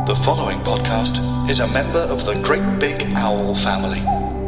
The following podcast is a member of the Great Big Owl family.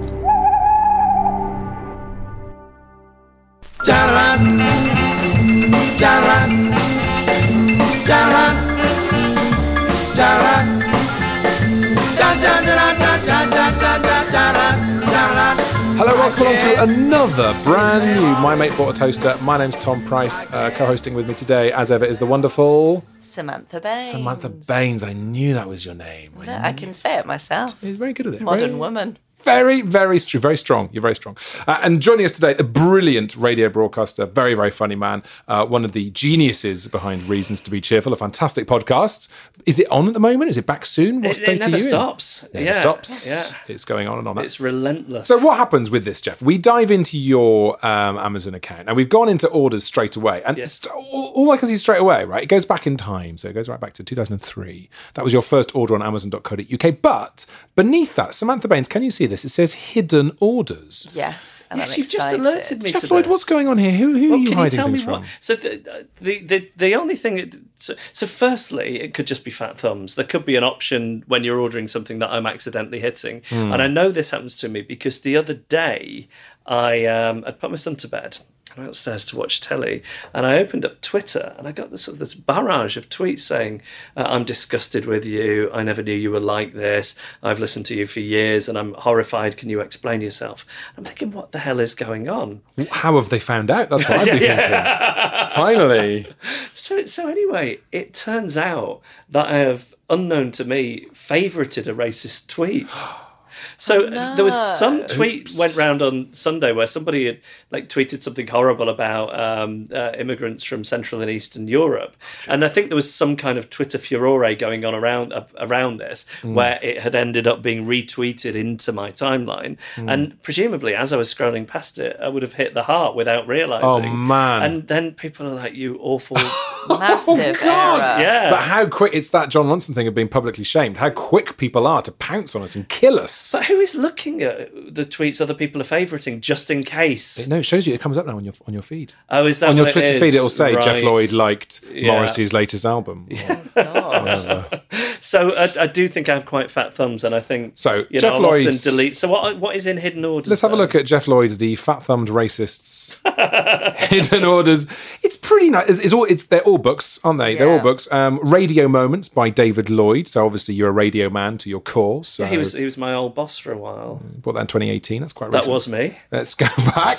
Hello, welcome along to another brand new My Mate Bought a Toaster. My name's Tom Price. Co-hosting with me today, as ever, is the wonderful Samantha Baines. Samantha Baines. I knew that was your name. I can say it myself. He's very good at it. Modern woman. Very, very strong. You're very strong. And joining us today, a brilliant radio broadcaster, very, very funny man, one of the geniuses behind Reasons to Be Cheerful, a fantastic podcast. Is it on at the moment? Is it back soon? What state are you in? It never stops. It never stops. Yeah. It's going on and on. It's relentless. So what happens with this, Jeff? We dive into your Amazon account, and we've gone into orders straight away. And all I can see straight away, right, it goes back in time. So it goes right back to 2003. That was your first order on Amazon.co.uk. But beneath that, Samantha Baines, can you see this? It says hidden orders. Yes, and yes, I'm you've excited. just alerted me Jeff to Lloyd, this. what's going on here? Who are you can hiding you tell things me from? what? So the only thing. So firstly, it could just be fat thumbs. There could be an option when you're ordering something that I'm accidentally hitting, and I know this happens to me because the other day I'd put my son to bed. I went upstairs to watch telly, and I opened up Twitter, and I got this barrage of tweets saying, "I'm disgusted with you. I never knew you were like this. I've listened to you for years, and I'm horrified. Can you explain yourself?" I'm thinking, what the hell is going on? How have they found out? That's what I'd be thinking. Finally. So anyway, it turns out that I have, unknown to me, favorited a racist tweet. So there was some tweet went round on Sunday where somebody had tweeted something horrible about immigrants from Central and Eastern Europe, and I think there was some kind of Twitter furore going on around this, where it had ended up being retweeted into my timeline, and presumably as I was scrolling past it, I would have hit the heart without realising. Oh man! And then people are like, "You awful." Massive God! error. Yeah. But how quick, it's that John Ronson thing of being publicly shamed, how quick people are to pounce on us and kill us. But who is looking at the tweets other people are favouriting just in case? No, it shows you, it comes up now on your feed. Oh, is that on your what it Twitter is? feed, it'll say Right. Jeff Lloyd liked Yeah. Morrissey's latest album. So I do think I have quite fat thumbs, and I think So, you Jeff know, I'll often Lloyd's- delete. So what is in hidden orders? Let's have a then? look at Jeff Lloyd, the fat-thumbed racists' hidden orders. It's pretty nice. They're all books, aren't they? They're all Yeah. books. Radio Moments by David Lloyd. So obviously you're a radio man to your core. So He was my old boss for a while. bought that in 2018. That's quite That recent. was me. Let's go back.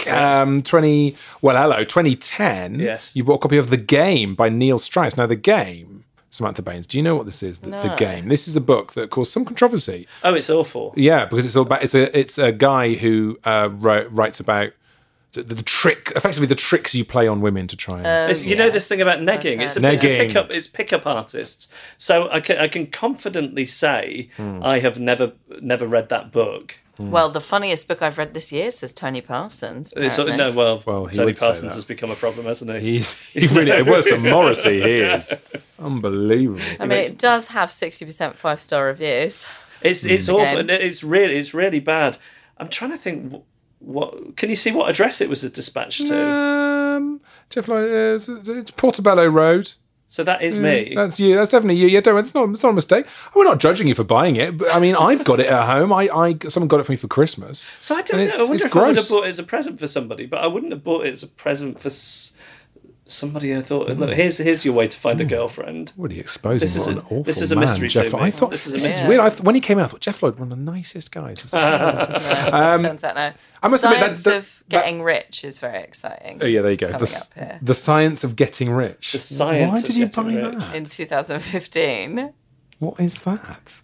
2010. Yes. You bought a copy of The Game by Neil Strauss. Now, The Game, Samantha Baines, do you know what this is? The Game. This is a book that caused some controversy. Oh, it's awful. Yeah, because it's all about it's a guy who writes about the tricks you play on women to try and. You know this thing about negging. Okay. It's pickup artists. So I can confidently say I have never read that book. Well, the funniest book I've read this year says Tony Parsons. Well, Well, he Tony would say Parsons that. has become a problem, hasn't he? He really worse than Morrissey. He is unbelievable. I mean, it does have 60% 5-star reviews. It's awful. And it's really bad. I'm trying to think. What can you see? What address it was dispatched to? Jeff Lloyd, it's Portobello Road. So that is me. That's you. That's definitely you. Yeah, it's not a mistake. We're not judging you for buying it, but I mean, I've got it at home. Someone got it for me for Christmas. So I don't And know. I it's wonder if I would have gross. bought it as a present for somebody, but I wouldn't have bought it as a present for somebody. I thought, look, here's your way to find a girlfand. What are you exposing? This is What a- an awful this is a man, mystery Jeff. to me. I thought This is a this mystery. is weird. When he came out, I thought Jeff Lloyd, one of the nicest guys. It's terrible. Turns out no. I must admit Science that- of getting rich is very exciting. Oh yeah, there you go. Coming up here. The science of getting rich. The science Why of did you getting buy rich. that? In 2015. What is that?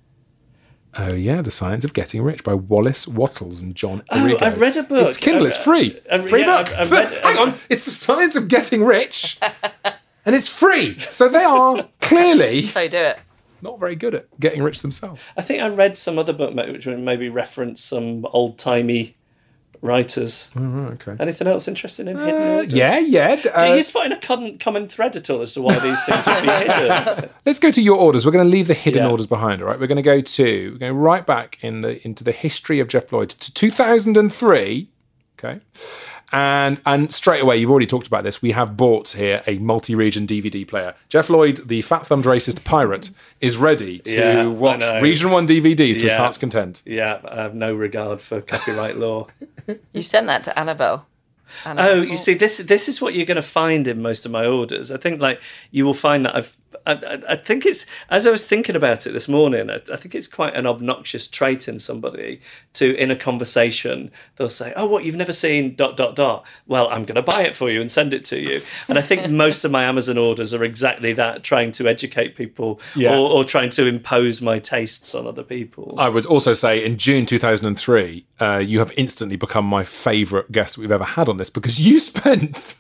Oh yeah, The Science of Getting Rich by Wallace Wattles and John Irigo. I read a book. It's Kindle. It's free. Free book. Hang on. It's The Science of Getting Rich, and it's free. So they are clearly So do it. not very good at getting rich themselves. I think I read some other book which would maybe reference some old-timey writers. Okay. Anything else interesting in hidden orders? Yeah. Do you spot a common thread at all as to why these things would be hidden? Let's go to your orders. We're going to leave the hidden Yeah. orders behind, all right? We're going to go right back into the history of Jeff Lloyd to 2003, okay? And straight away, you've already talked about this. We have bought here a multi-region DVD player. Jeff Lloyd, the fat-thumbed racist pirate, is ready to watch Region 1 DVDs to his heart's content. Yeah, I have no regard for copyright law. You sent that to Annabelle. Oh, you see, this is what you're going to find in most of my orders. I think you will find that I think it's, as I was thinking about it this morning, I think it's quite an obnoxious trait in somebody to, in a conversation, they'll say, "Oh, what, you've never seen ... Well, I'm going to buy it for you and send it to you." And I think most of my Amazon orders are exactly that, trying to educate people or trying to impose my tastes on other people. I would also say in June 2003, you have instantly become my favourite guest we've ever had on this, because you spent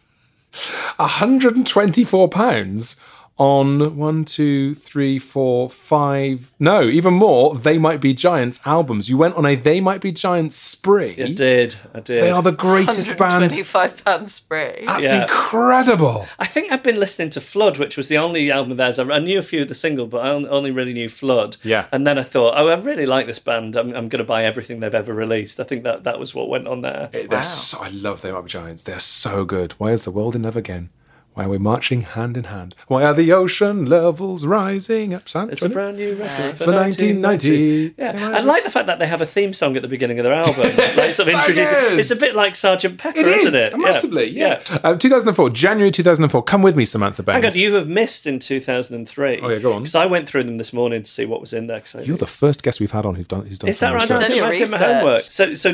£124 on 1, 2, 3, 4, 5, no, even more, They Might Be Giants albums. You went on a They Might Be Giants spree. I did. They are the greatest band. £125 spree. That's incredible. I think I've been listening to Flood, which was the only album of theirs. I knew a few of the single, but I only really knew Flood. Yeah. And then I thought, I really like this band. I'm going to buy everything they've ever released. I think that was what went on there. I love They Might Be Giants. They're so good. Why is the world in love again? Why are we marching hand in hand? Why are the ocean levels rising up? It's a brand new record for 1990. Yeah, I like the fact that they have a theme song at the beginning of their album. Like sort of introducing. It's a bit like Sgt. Pepper, isn't it? Massively, yeah. 2004, January 2004. Come with me, Samantha Baines. Hang on, you have missed in 2003. Oh yeah, go on. Because I went through them this morning to see what was in there. You're the first guest we've had on who's done. Is that right? I did my homework. So.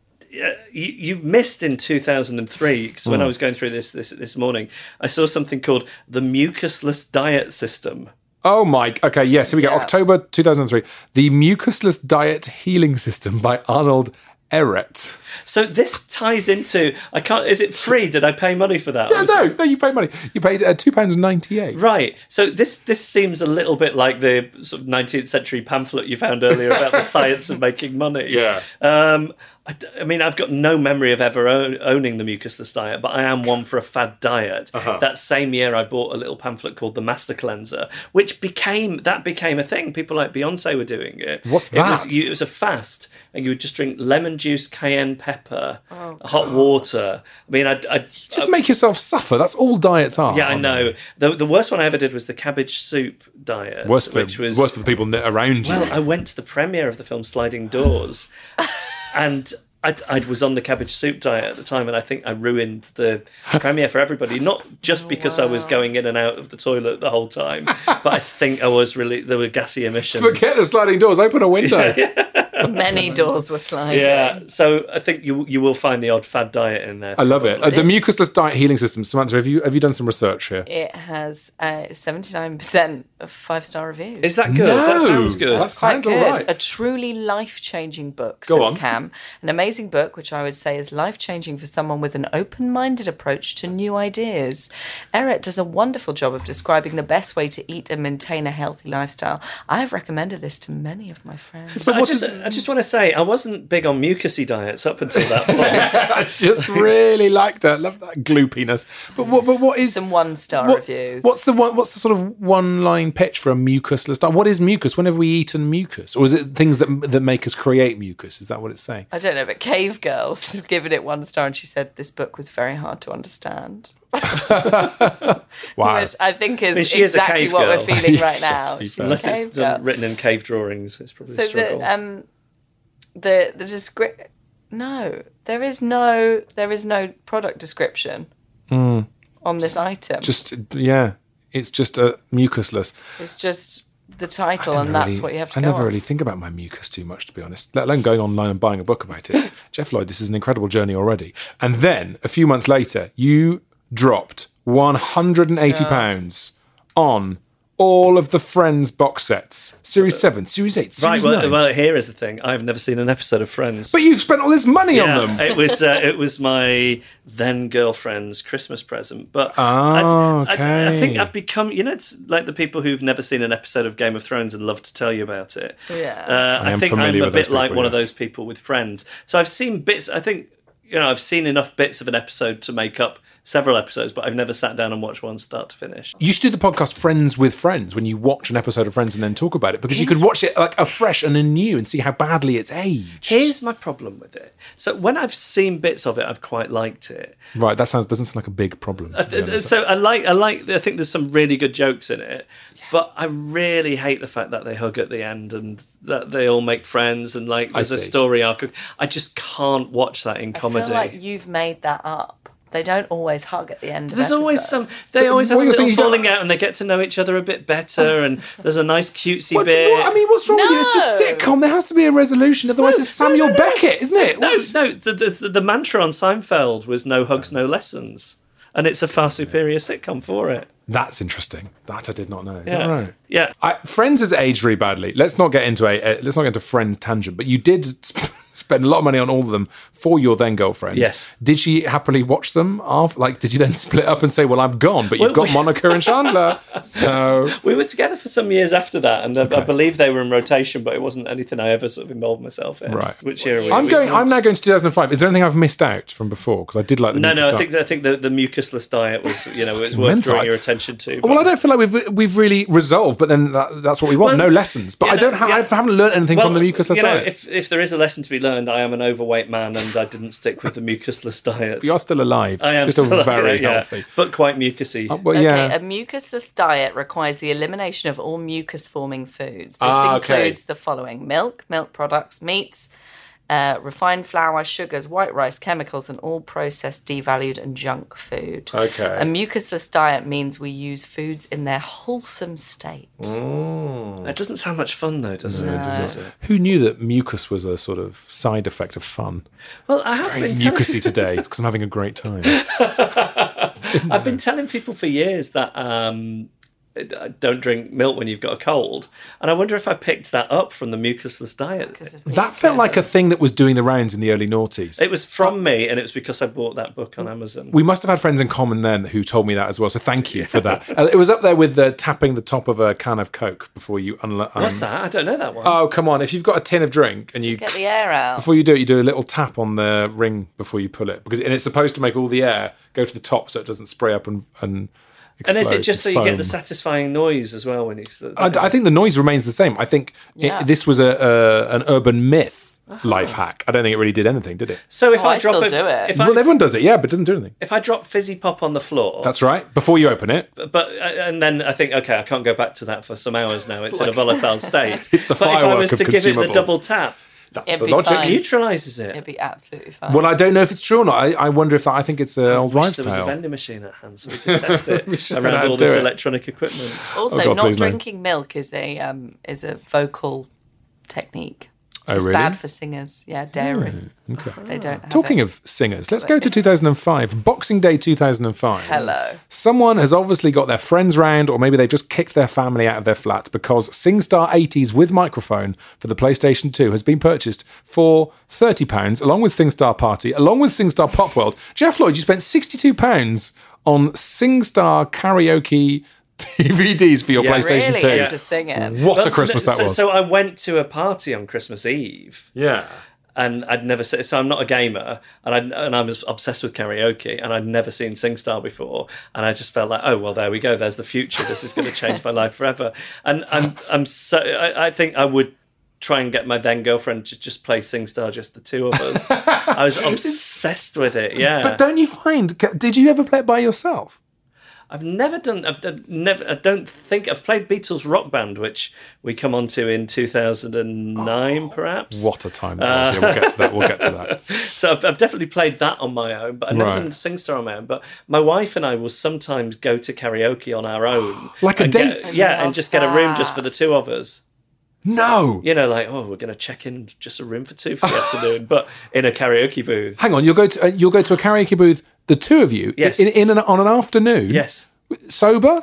You missed in 2003, because when I was going through this morning, I saw something called the mucusless diet system. Oh my, okay, yes, here we go. October 2003. The Mucusless Diet Healing System by Arnold Ehret. So this ties into, is it free? Did I pay money for that? Yeah, no, you paid money. You paid £2.98. Right. So this seems a little bit like the sort of 19th century pamphlet you found earlier about the science of making money. Yeah. I mean, I've got no memory of ever owning the mucusless diet, but I am one for a fad diet. That same year, I bought a little pamphlet called the Master Cleanser, which became a thing. People like Beyonce were doing it. What's that? It was a fast, and you would just drink lemon juice, cayenne pepper, hot water. I mean, I just make yourself suffer. That's all diets are. Yeah, I know. The worst one I ever did was the cabbage soup diet, worst for the people around you. Well, I went to the premiere of the film Sliding Doors. And I was on the cabbage soup diet at the time, and I think I ruined the premiere for everybody. Not just because I was going in and out of the toilet the whole time, but I think there were gassy emissions. Forget the sliding doors. Open a window. Many doors were sliding. Yeah, so I think you will find the odd fad diet in there. I love it. The mucusless diet healing system. Samantha, have you done some research here? It has 79% of 5-star reviews. Is that good? No, that sounds good. That's quite good. Right. A truly life-changing book, Go says on. Cam. An amazing book, which I would say is life-changing for someone with an open-minded approach to new ideas. Ehret does a wonderful job of describing the best way to eat and maintain a healthy lifestyle. I've recommended this to many of my friends. So I just want to say, I wasn't big on mucusy diets up until that point. I just really liked it. Love that gloopiness. But what is some 1-star reviews? What's the sort of one-line pitch for a mucusless diet? What is mucus? When have we eaten mucus, or is it things that make us create mucus? Is that what it's saying? I don't know, but Cave Girls have given it 1 star, and she said this book was very hard to understand. Wow. Which I think is she is a exactly cave what girl. we're feeling right now. She's Unless a it's cave girl. written in cave drawings, it's probably a So struggle. the description. No, there is no product description on this item. It's just a mucusless. It's just the title, and that's what you have to I go never on. really think about my mucus too much, to be honest, let alone going online and buying a book about it. Jeff Lloyd, this is an incredible journey already. And then, a few months later, you dropped £180 on all of the Friends box sets. Series 7, Series 8, Series 9. Well, here is the thing. I've never seen an episode of Friends. But you've spent all this money on them. It was my then girlfriend's Christmas present. But okay. I think I've become, it's like the people who've never seen an episode of Game of Thrones and love to tell you about it. Yeah. I think I'm a bit like one of those people with Friends. So I've seen bits. I think, I've seen enough bits of an episode to make up several episodes, but I've never sat down and watched one start to finish. You should do the podcast Friends with Friends, when you watch an episode of Friends and then talk about it, because you could watch it like afresh and anew and see how badly it's aged. Here's my problem with it. So when I've seen bits of it, I've quite liked it. Right, that doesn't sound like a big problem. So I think there's some really good jokes in it, but I really hate the fact that they hug at the end and that they all make friends and like there's a story arc. I just can't watch that in comedy. I feel like you've made that up. They don't always hug at the end of There's always episodes. they always have a What you're little saying, falling out and they get to know each other a bit better and there's a nice cutesy bit. What's wrong with you? It's a sitcom. There has to be a resolution. Otherwise, it's Samuel Beckett, isn't it? No, the mantra on Seinfeld was no hugs, no lessons. And it's a far superior sitcom for it. That's interesting. That I did not know. Is Yeah. that right? Yeah. Friends has aged really badly. Let's not get into Friends tangent. But you did spend a lot of money on all of them for your then girlfriend. Yes. Did she happily watch them? Did you then split up and say, "Well, I'm gone, but you've got Monica and Chandler"? So we were together for some years after that, and I believe they were in rotation, but it wasn't anything I ever sort of involved myself in. Right. Which year? I'm now going to 2005. Is there anything I've missed out from before? Because I did like the No. mucus diet. I think the mucusless diet was was worth mental. drawing your attention to. Well, I don't feel like we've really resolved, but then that's what we want. No lessons. But I haven't learned anything from the mucusless diet. If there is a lesson to be learned, I am an overweight man, and I didn't stick with the mucusless diet. You're still alive. I am just still very alive, healthy, but quite mucusy. A mucusless diet requires the elimination of all mucus-forming foods. This includes the following: milk products, meats, refined flour, sugars, white rice, chemicals, and all processed, devalued, and junk food. Okay. A mucusless diet means we use foods in their wholesome state. That doesn't sound much fun, though, does it? Who knew that mucus was a sort of side effect of fun? Well, I have Very been mucusy today because I'm having a great time. I've been telling people for years that don't drink milk when you've got a cold, and I wonder if I picked that up from the mucusless diet. That felt like a thing that was doing the rounds in the early noughties. It was from me, and it was because I bought that book on Amazon. We must have had friends in common then who told me that as well, so thank you for that. It was up there with tapping the top of a can of Coke before you What's that? I don't know that one. Oh, come on. If you've got a tin of drink and you get the air out. Before you do it, you do a little tap on the ring before you pull it. And it's supposed to make all the air go to the top so it doesn't spray up and explode. And is it just so you foam. get the satisfying noise as well when you? I think the noise remains the same. I think this was an urban myth life hack. I don't think it really did anything, did it? So if I drop still do it. Well, everyone does it, yeah, but it doesn't do anything. If I drop fizzy pop on the floor, That's right. Before you open it, but and then I think, okay, I can't go back to that for some hours now. It's in a volatile state. It's the but if I firework was of to give it the consumables. double tap, that's It'd the be logic. fine. neutralises it. It'd be absolutely fine. Well, I don't know if it's true or not. I wonder if I think it's an old I wish wives' there was a tale. vending machine at hand so we could test it We should around all do this it. electronic equipment. Also, Oh, God, not please no. drinking milk is a vocal technique. Oh, It's really? bad for singers. Yeah, dairy. Okay. They don't have Talking it. of singers, let's go to 2005. Boxing Day 2005. Hello. Someone has obviously got their friends round, or maybe they've just kicked their family out of their flat because SingStar 80s with microphone for the PlayStation 2 has been purchased for £30, along with SingStar Party, along with SingStar Pop World. Jeff Lloyd, you spent £62 on SingStar karaoke DVDs for your Yeah. PlayStation Really 2. into singing. What a Christmas that was. So I went to a party on Christmas Eve. Yeah. And I'd never seen, so I'm not a gamer, and I was obsessed with karaoke, and I'd never seen SingStar before, and I just felt like, oh well, there we go, there's the future. This is going to change my life forever. And I think I would try and get my then girlfriend to just play SingStar, just the two of us. I was obsessed with it. Yeah, But don't you find, did you ever play it by yourself? I don't think I've played Beatles Rock Band, which we come on to in 2009, perhaps. What a time that was. Yeah, we'll get to that. So I've definitely played that on my own, but I've never Right. done SingStar on my own. But my wife and I will sometimes go to karaoke on our own. Like a and date? and just get a room just for the two of us. No. You know, like, oh, we're going to check in just a room for two for the afternoon, but in a karaoke booth. Hang on, you'll go to a karaoke booth, the two of you, Yes. on an afternoon? Yes. Sober?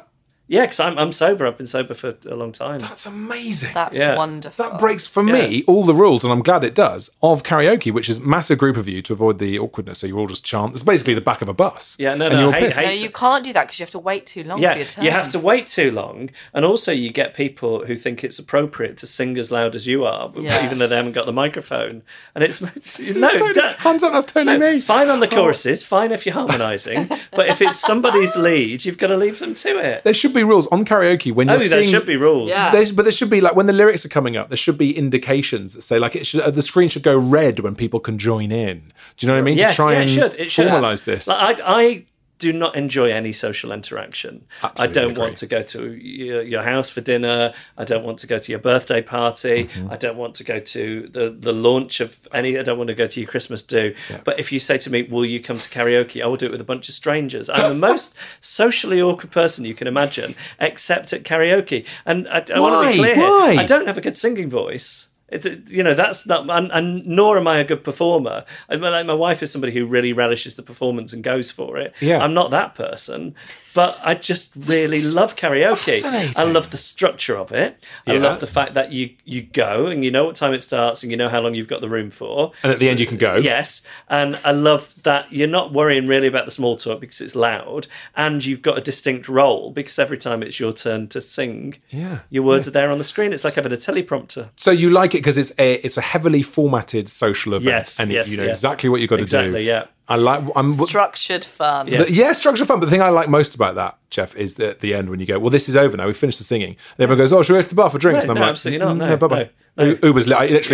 Yeah, because I'm sober. I've been sober for a long time. That's amazing. That's Yeah. wonderful. That breaks, for me, all the rules, and I'm glad it does, of karaoke, which is a massive group of you to avoid the awkwardness. So you all just chant. It's basically the back of a bus. Yeah, no, and no, you're I pissed. No, you can't do that because you have to wait too long for Yeah, your turn. you have to wait too long, and also you get people who think it's appropriate to sing as loud as you are, Yeah. even though they haven't got the microphone. And it's no, Hands up, that's totally no, me. fine on the choruses, fine if you're harmonising, but if it's somebody's lead, you've got to leave them to it. There should be rules on karaoke when you're There singing. should be rules. Yeah. But there should be, like, when the lyrics are coming up, there should be indications that say, like, it should, the screen should go red when people can join in. Do you know what I mean? Yes, to try yeah, and it should. formalise this. Like, I do not enjoy any social interaction. Absolutely I don't agree. want to go to your house for dinner. I don't want to go to your birthday party. Mm-hmm. I don't want to go to the launch of any. I don't want to go to your Christmas do. But if you say to me, will you come to karaoke? I will do it with a bunch of strangers. I'm the most socially awkward person you can imagine, except at karaoke. And I want to be clear Why? here. I don't have a good singing voice. It's, that's not, and nor am I a good performer. My wife is somebody who really relishes the performance and goes for it. Yeah. I'm not that person, but I just really love karaoke. Fascinating. I love the structure of it. I Yeah. love the fact that you go and you know what time it starts and you know how long you've got the room for. And at the end you can go. Yes, and I love that you're not worrying really about the small talk because it's loud, and you've got a distinct role because every time it's your turn to sing, your words are there on the screen. It's like having a teleprompter. So you like it because it's a heavily formatted social event, Yes, and yes, you know yes. exactly what you've got to do. Exactly, yeah. I like. Structured fun. Yeah. Structure fun. But the thing I like most about that, Jeff, is that at the end when you go, well, this is over now. We finished the singing, and everyone goes, oh, should we go to the bar for drinks? No, and I'm no, like, absolutely not. No, bye bye. no. Uber's.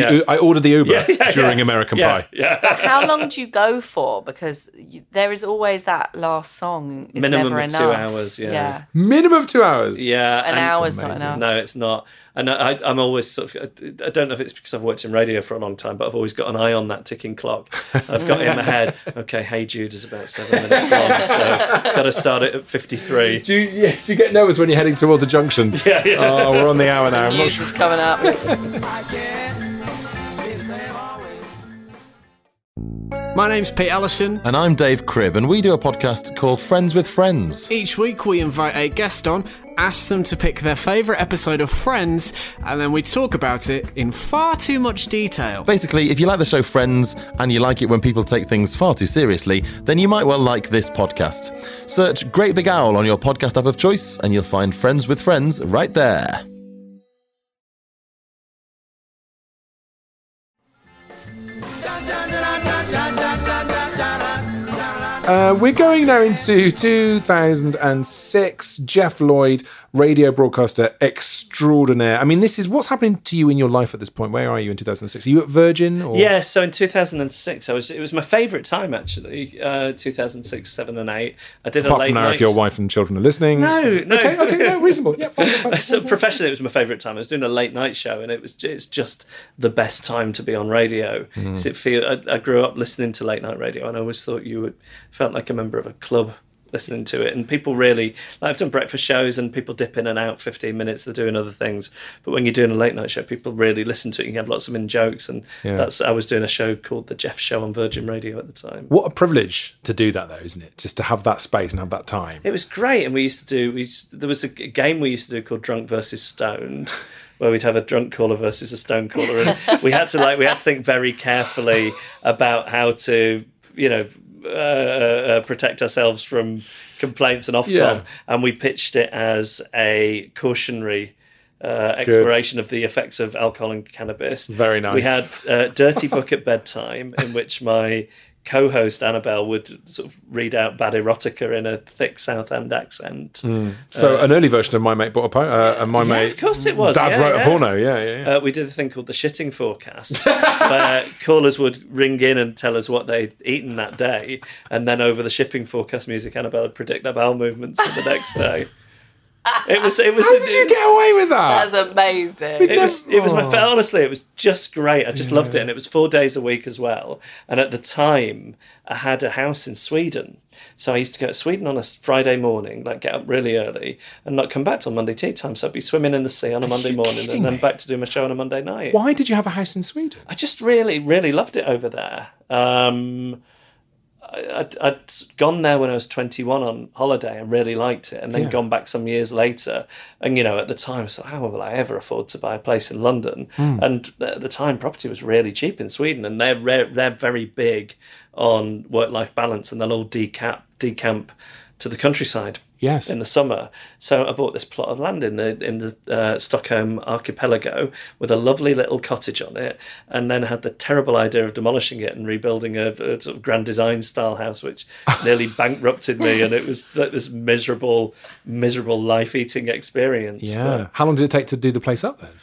I ordered the Uber during yeah. American Yeah, Pie. yeah. How long do you go for? Because there is always that last song. Is Minimum never of 2 enough. hours, yeah. Minimum of 2 hours. Yeah, An and- hour's not enough. No, it's not. And I'm always sort of, I don't know if it's because I've worked in radio for a long time, but I've always got an eye on that ticking clock. I've got it in my head, okay, Hey Jude is about 7 minutes long, so got to start it at 53. Do you get nervous when you're heading towards a junction? Yeah. Oh, we're on the hour now. I'm not News sure. is coming up. My name's Pete Ellison. And I'm Dave Cribb, and we do a podcast called Friends with Friends. Each week we invite a guest on, ask them to pick their favourite episode of Friends, and then we talk about it in far too much detail. Basically, if you like the show Friends and you like it when people take things far too seriously, then you might well like this podcast. Search Great Big Owl on your podcast app of choice, and you'll find Friends with Friends right there. We're going now into 2006. Jeff Lloyd, radio broadcaster extraordinaire. I mean, this is what's happening to you in your life at this point. Where are you in 2006? Are you at Virgin? Or? Yeah, so in 2006, it was my favourite time actually. 2006, 7 and 8. I did Apart a late from now, night. if your wife and children are listening. No. Okay, no, reasonable. Yeah, fine. So professionally, it was my favourite time. I was doing a late night show, and it's just the best time to be on radio. I grew up listening to late night radio, and I always thought felt like a member of a club listening to it. And people really, like, I've done breakfast shows, and people dip in and out 15 minutes. They're doing other things, but when you're doing a late night show, people really listen to it. You can have lots of in jokes, and I was doing a show called The Jeff Show on Virgin Radio at the time. What a privilege to do that, though, isn't it? Just to have that space and have that time. It was great, and there was a game we used to do called Drunk versus Stoned, where we'd have a drunk caller versus a stone caller, and we had to think very carefully about how to, protect ourselves from complaints and Ofcom, and we pitched it as a cautionary exploration of the effects of alcohol and cannabis. Very nice. We had Dirty Book at bedtime, in which my co-host Annabelle would sort of read out bad erotica in a thick South End accent. So an early version of My Mate Bought a Porno, and My Mate... Of course it was. Dad wrote a porno, yeah. We did a thing called the shitting forecast, where callers would ring in and tell us what they'd eaten that day, and then over the shipping forecast music, Annabelle would predict their bowel movements for the next day. It was. How did you get away with that? That's amazing. It was honestly, it was just great. I just loved it, and it was 4 days a week as well. And at the time, I had a house in Sweden, so I used to go to Sweden on a Friday morning, like get up really early, and not come back till Monday tea time. So I'd be swimming in the sea on a Monday morning, and then back to do my show on a Monday night. Why did you have a house in Sweden? I just really, really loved it over there. I'd gone there when I was 21 on holiday and really liked it, and then gone back some years later. And, at the time, I was like, how will I ever afford to buy a place in London? And at the time, property was really cheap in Sweden, and they're very big on work-life balance, and they'll all decamp to the countryside. Yes. In the summer. So I bought this plot of land in the Stockholm archipelago with a lovely little cottage on it, and then had the terrible idea of demolishing it and rebuilding a sort of Grand Design style house, which nearly bankrupted me, and it was like this miserable life-eating experience. Yeah. How long did it take to do the place up then?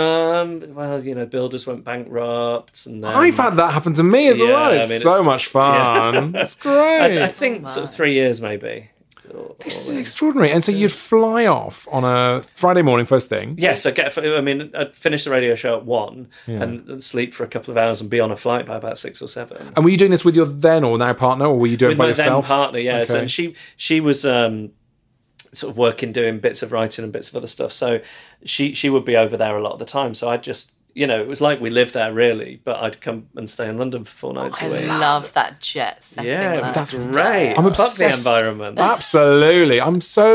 Well, builders went bankrupt, and then, I've had that happen to me as well. It's so much fun. Yeah. It's great. I think sort of 3 years maybe. This is extraordinary. And so you'd fly off on a Friday morning first thing. Yes, I'd finish the radio show at 1 and sleep for a couple of hours and be on a flight by about 6 or 7. And were you doing this with your then or now partner, or were you doing it by yourself? With my then partner, yes. Okay. And she was sort of working, doing bits of writing and bits of other stuff. So she would be over there a lot of the time. So I'd just... it was like we lived there really, but I'd come and stay in London for 4 nights a week. I love that jet setting. Yeah, that's lifestyle. great. I'm Fuck obsessed. the environment. Absolutely. I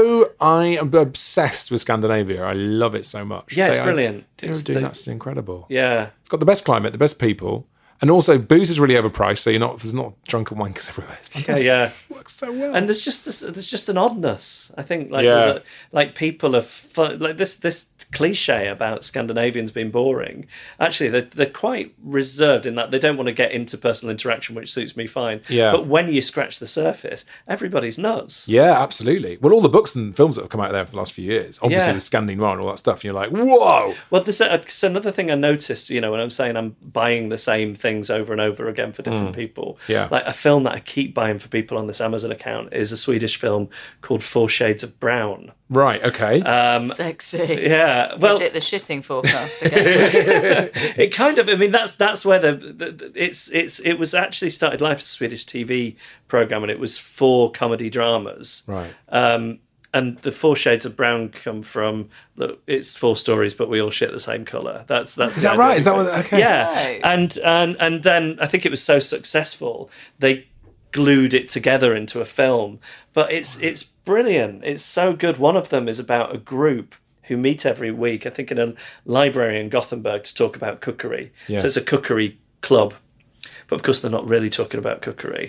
am obsessed with Scandinavia. I love it so much. Yeah, it's brilliant. That's incredible. Yeah. It's got the best climate, the best people. And also, booze is really overpriced, so there's not drunken wankers everywhere. It's fantastic. Yeah. It works so well. And there's just an oddness. I think Yeah. people are fun, like this cliche about Scandinavians being boring. Actually, they're quite reserved in that they don't want to get into personal interaction, which suits me fine. Yeah. But when you scratch the surface, everybody's nuts. Yeah, absolutely. Well, all the books and films that have come out there for the last few years, obviously Yeah. the Scandinavian and all that stuff, and you're like, whoa! Well, there's another thing I noticed, when I'm saying I'm buying the same things over and over again for different people. Yeah. Like a film that I keep buying for people on this Amazon account is a Swedish film called 4 Shades of Brown. Right, okay. Sexy. Yeah. Well, Is it the shitting forecast again? it kind of. I mean, that's where it was actually started life as a Swedish TV program, and it was 4 comedy dramas. Right. And the 4 Shades of Brown come from, look, it's 4 stories, but we all shit the same colour. That's Is that right? Is that what? Okay. Yeah. Nice. And then I think it was so successful they glued it together into a film. But it's brilliant. It's so good. One of them is about a group who meet every week, I think in a library in Gothenburg, to talk about cookery. Yeah. So it's a cookery club. But of course they're not really talking about cookery.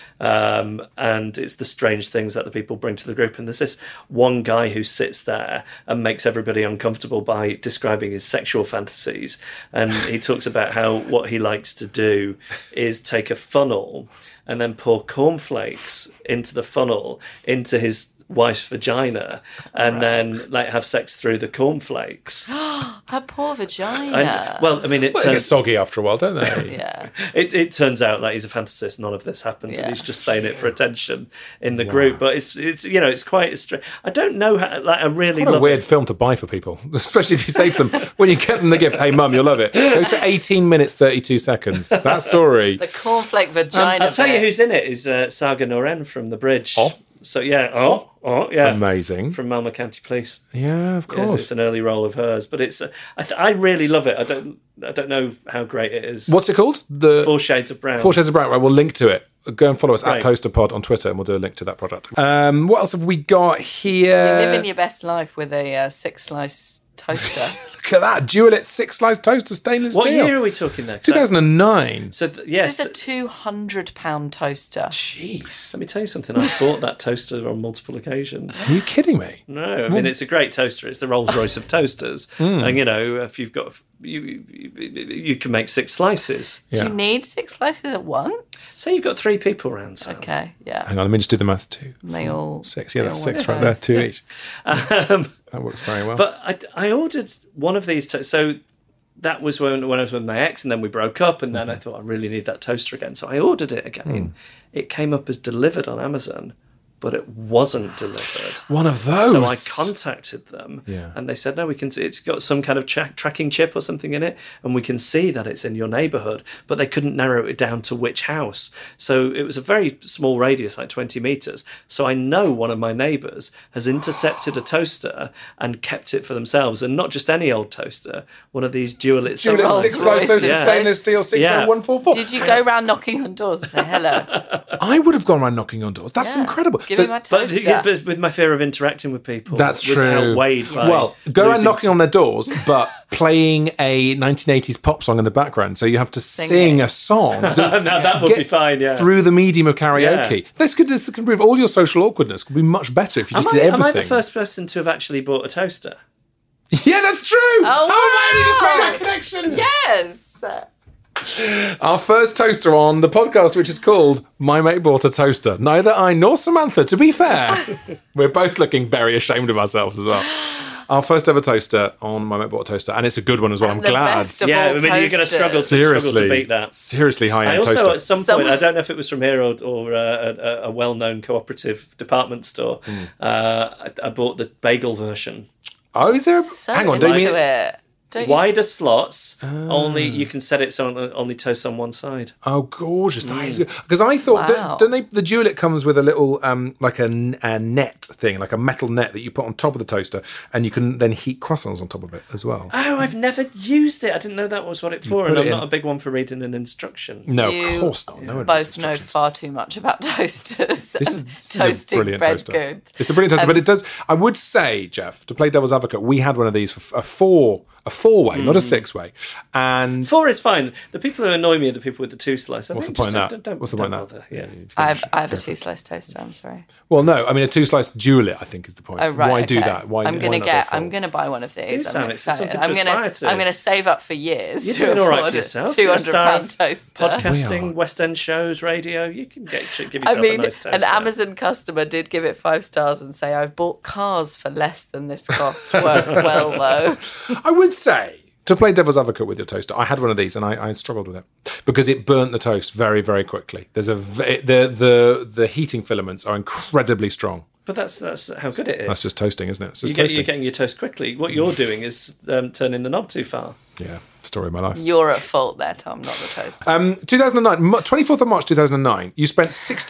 And it's the strange things that the people bring to the group. And there's this one guy who sits there and makes everybody uncomfortable by describing his sexual fantasies. And he talks about how what he likes to do is take a funnel and then pour cornflakes into the funnel into his wife's vagina, and then have sex through the cornflakes. Her poor vagina. It They get soggy after a while, don't they? Yeah. It turns out that he's a fantasist. None of this happens, and Yeah. he's just saying it for attention in the group. But it's quite a strange. I don't know how. I really What a love weird it. film to buy for people, especially if you say to them, when you get them the gift, hey, mum, you'll love it. Go to 18 minutes, 32 seconds. That story. The cornflake vagina. I'll tell you bit. who's in it is Saga Noren from The Bridge. Oh. So yeah, yeah, Amazing. from Malmö County Police. Yeah, of Yeah, course. it's an early role of hers, but it's I really love it. I don't know how great it is. What's it called? The 4 Shades of Brown. 4 Shades of Brown. Right, we'll link to it. Go and follow us Right. at ToasterPod on Twitter, and we'll do a link to that product. What else have we got here? Living your best life with a 6-slice toaster. Look at that. Dualit 6-slice toaster, stainless What steel. year are we talking there? 2009. So yes. This is a £200 toaster. Jeez. Let me tell you something. I've bought that toaster on multiple occasions. Are you kidding me? No, I mean it's a great toaster. It's the Rolls Royce of toasters, and if you've got you can make 6 slices. Do Yeah. you need 6 slices at once? Say you've got 3 people around. So. Okay, yeah. Hang on, let me just do the math. 2, They all 6. Yeah, they that's all 6 work right there. first. 2 each. That works very well. But I ordered one of these. So that was when I was with my ex, and then we broke up, and then I thought I really need that toaster again. So I ordered it again. It came up as delivered on Amazon but it wasn't delivered. One of those. So I contacted them, Yeah. and they said, no, we can see it's got some kind of tracking chip or something in it, and we can see that it's in your neighbourhood, but they couldn't narrow it down to which house. So it was a very small radius, like 20 metres. So I know one of my neighbours has intercepted a toaster and kept it for themselves, and not just any old toaster, one of these Dualit Dualit 6-slice toaster, stainless steel 60144. Did you go around knocking on doors and say hello? I would have gone around knocking on doors. That's incredible. Give me my toaster. But with my fear of interacting with people, That's was true. outweighed by Well, go around losing knocking on their doors, but playing a 1980s pop song in the background. So you have to sing a song. Now that would Get be fine, yeah. Through the medium of karaoke. Yeah. This could prove all your social awkwardness could be much better if you just did everything. Am I the first person to have actually bought a toaster? Yeah, that's true. Oh, How have I only just made wow. that connection? Yes. Our first toaster on the podcast, which is called My Mate Bought a Toaster. Neither I nor Samantha, to be fair. We're both looking very ashamed of ourselves as well. Our first ever toaster on My Mate Bought a Toaster, and it's a good one as well. And I'm the glad. best of Yeah, all I mean, you're going to toasters. struggle to beat that. Seriously I high-end also, toaster. at some point, I don't know if it was from here or a well-known cooperative department store, I bought the bagel version. Oh, is there? So Hang on, don't you into mean? it. Don't you? Wider slots, only you can set it so only toast on one side. Oh, gorgeous! That is good. Because I thought, Wow. don't they? The Dualit comes with a little, like a net thing, like a metal net that you put on top of the toaster, and you can then heat croissants on top of it as well. Oh, I've never used it. I didn't know that was what it's for, and put I'm it not in. a big one for reading an instruction. No, You of course not. No one reads both know instructions. far too much about toasters. This is a toasting brilliant bread toaster. goods. It's a brilliant toaster, but it does. I would say, Jeff, to play devil's advocate, we had one of these for a four-way, not a six-way, and 4 is fine. The people who annoy me are the people with the 2-slice. what's the point in that? What's the point in that? bother. Yeah. I have a 2-slice toaster. I'm sorry. Well, no, I mean a two-slice Dualit, I think is the point. Oh right. Why do okay. that? Why? I'm why gonna not get. go I'm full? gonna buy one of these. Do, I'm Sam, it's excited. something to aspire to. I'm gonna save up for years. You're to doing all right afford for yourself. a You're a star of £200 toaster. We Podcasting, are. West End shows, radio. You can give yourself I a mean, nice toaster. an Amazon customer did give it 5 stars and say, "I've bought cars for less than this cost. Works well though." I would say, to play devil's advocate with your toaster, I had one of these and I struggled with it because it burnt the toast very, very quickly. There's the heating filaments are incredibly strong. But that's how good it is. That's just toasting, isn't it? It's just You're toasting. getting your toast quickly. What you're doing is turning the knob too far. Yeah, story of my life. You're at fault there, Tom, not the toaster. 2009, 24th of March 2009, you spent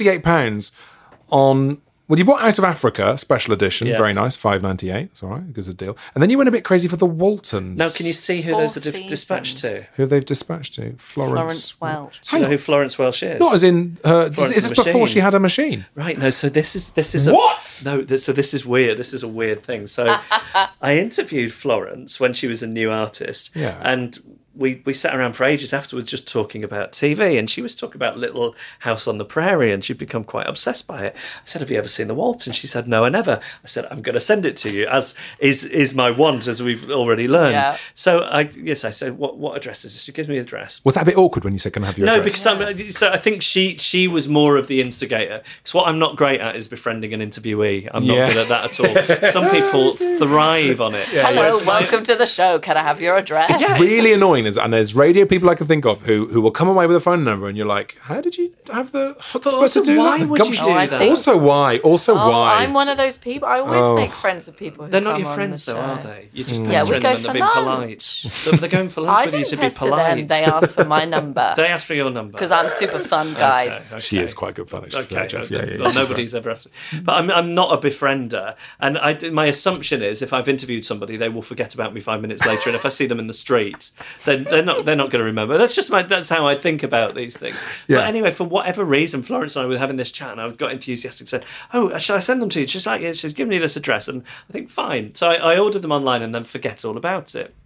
£68 on... Well, you bought Out of Africa, special edition, Yeah. very nice, $5.98, that's all right, good a deal. And then you went a bit crazy for the Waltons. Now, can you see who Four those are seasons. dispatched to? Who they've dispatched to? Florence Welch. Do you know who Florence Welch is? Not as in her... Florence Is this the before Machine. she had a machine? Right, no, so this is What? so this is weird. This is a weird thing. So I interviewed Florence when she was a new artist. Yeah. And we sat around for ages afterwards just talking about TV, and she was talking about Little House on the Prairie, and she'd become quite obsessed by it. I said, "Have you ever seen The Waltons?" And she said, "No, I never." I said, "I'm going to send it to you, as is my want, as we've already learned." Yeah. So I said, "What address is this?" She gives me the address. Was that a bit awkward when you said, can I have your No, address? because so I think she was more of the instigator. Because what I'm not great at is befriending an interviewee. I'm not Yeah. good at that at all. Some people thrive on it. Hello, Whereas welcome to the show. Can I have your address? Yeah. Really annoying, and there's radio people I can think of who will come away with a phone number, and you're like, how did you have the chutzpah also, to do why that? The would you gumption? do I that? think- Also, why? Oh, I'm one of those people. I always make friends with people who They're come not your on friends, the though, show. are they? You're just Yeah, we pestering go them and for they're being lunch. polite. They're going for lunch I with you didn't to be pester polite. them. They asked for my number They asked for your number. because I'm super fun, guys. Okay. She is quite good fun. She's Okay, very Jeff. well, nobody's ever asked me. But I'm not a befriender, and my assumption is if I've interviewed somebody, they will forget about me 5 minutes later, and if I see them in the street, then they're not going to remember. That's how I think about these things. Yeah. But anyway, for whatever reason, Florence and I were having this chat, and I got enthusiastic and said, "Oh, shall I send them to you?" She's like, "Yeah." She's given me this address, and I think fine. So I ordered them online and then forget all about it.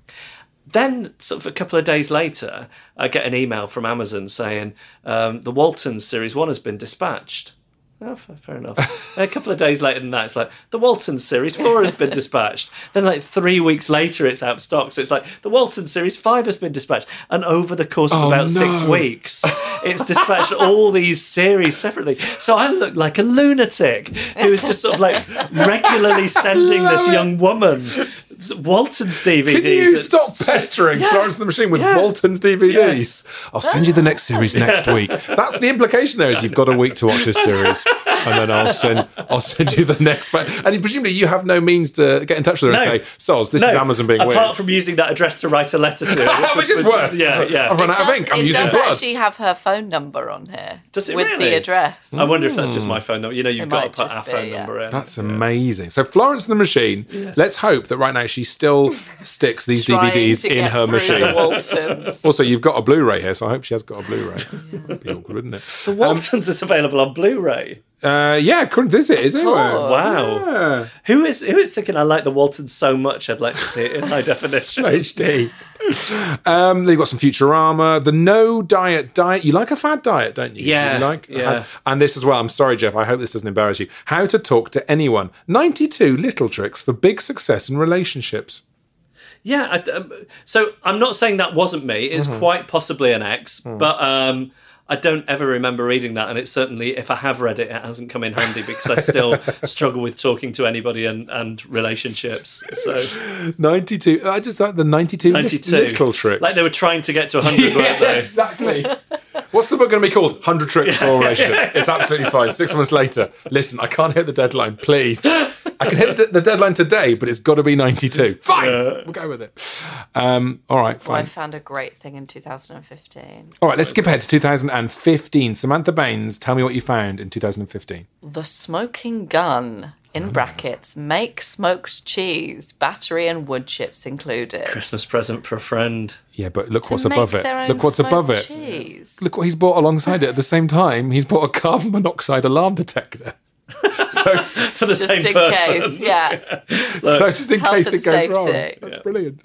Then, sort of a couple of days later, I get an email from Amazon saying the Waltons Series 1 has been dispatched. Oh, fair enough. A couple of days later than that, it's like, the Waltons Series 4 has been dispatched. Then, like, 3 weeks later, it's out of stock. So it's like, the Waltons Series 5 has been dispatched. And over the course of about 6 weeks, it's dispatched all these series separately. So I look like a lunatic who is just sort of like regularly sending this young woman Walton's DVDs. Can you It's stop just- pestering Florence and the Machine with Yeah. Walton's DVDs? Yes. I'll send you the next series next week. That's the implication there is you've got a week to watch this series, and then I'll send you the next. And presumably you have no means to get in touch with her and say, "Soz, this is Amazon being weird." Apart from using that address to write a letter to, Which is worse. Yeah, yeah. I've run out of ink. I'm It using does blood. actually have her phone number on here. Does it with really? the address? I wonder if that's just my phone number. You know, you've It got to might put just our be, phone yeah. number in. That's amazing. So Florence and the Machine. Let's hope that right now she still sticks these Trying DVDs to in get her through machine. The Waltons. Also, you've got a Blu-ray here, so I hope she has got a Blu-ray. That'd be awkward, wouldn't it? The Waltons is available on Blu-ray. Yeah, couldn't this it? Is it? course. Wow. Yeah. Who is thinking I like the Waltons so much I'd like to see it in high definition? HD. They've got some Futurama. The no diet. You like a fad diet, don't you? Yeah, You like yeah. and this as well. I'm sorry, Jeff. I hope this doesn't embarrass you. How to talk to anyone. 92 little tricks for big success in relationships. Yeah, so I'm not saying that wasn't me. It's quite possibly an ex, but I don't ever remember reading that. And it's certainly, if I have read it, it hasn't come in handy because I still struggle with talking to anybody and relationships. So 92. I just like the 92, 92. little tricks. Like they were trying to get to 100, weren't they? Exactly. What's the book going to be called? 100 Tricks for Relationships. It's absolutely fine. 6 months later. Listen, I can't hit the deadline, please. I can hit the deadline today, but it's got to be 92. Fine. We'll go with it. All right, Well, I fine. found a great thing in 2015. All right, let's skip ahead to 2015. Samantha Baines, tell me what you found in 2015. The Smoking Gun, in brackets, make smoked cheese, battery and wood chips included. Christmas present for a friend. Yeah, but look To what's above make it. their own Look what's above smoked it. Cheese. Look what he's bought alongside it at the same time. He's bought a carbon monoxide alarm detector. So, For the Just same in person. case, yeah. so just in Health case and it goes wrong. safety. That's brilliant.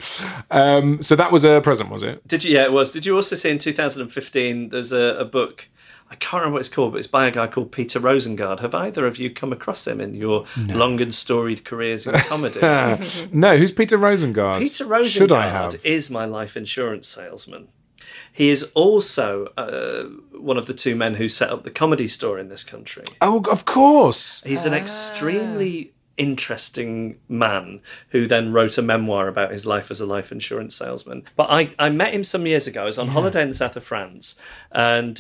So that was a present, was it? Did you? Yeah, it was. Did you also see in 2015? There's a book. I can't remember what it's called, but it's by a guy called Peter Rosengard. Have either of you come across him in your long and storied careers in comedy? No, who's Peter Rosengard? Peter Rosengard Should I have? is my life insurance salesman. He is also one of the two men who set up the Comedy Store in this country. Oh, of course. He's an extremely interesting man who then wrote a memoir about his life as a life insurance salesman. But I met him some years ago. I was on holiday in the south of France, and